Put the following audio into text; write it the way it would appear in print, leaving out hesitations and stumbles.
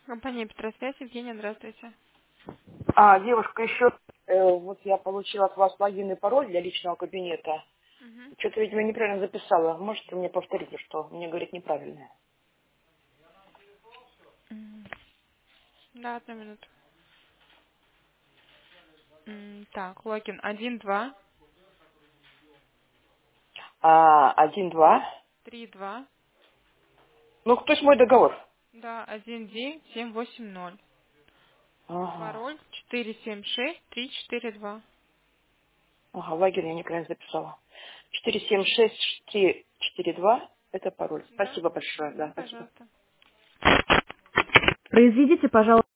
Компания Петросвязь, Евгения, здравствуйте. Девушка, еще вот я получила от вас логин и пароль для личного кабинета. Мгм. Что-то, видимо, неправильно записала. Можете мне повторить, что мне говорит неправильно? Да, одну минуту. Так, логин 1, 2, 1, 2. 3, 2, Ну, кто ж мой договор? да, 1, 9, 7, 8, 0. Ага, Пароль 476-342. логин я неправильно записала. 476342. Это пароль. Да? Спасибо большое. Угу, Да, спасибо. пожалуйста. Произведите, пожалуйста.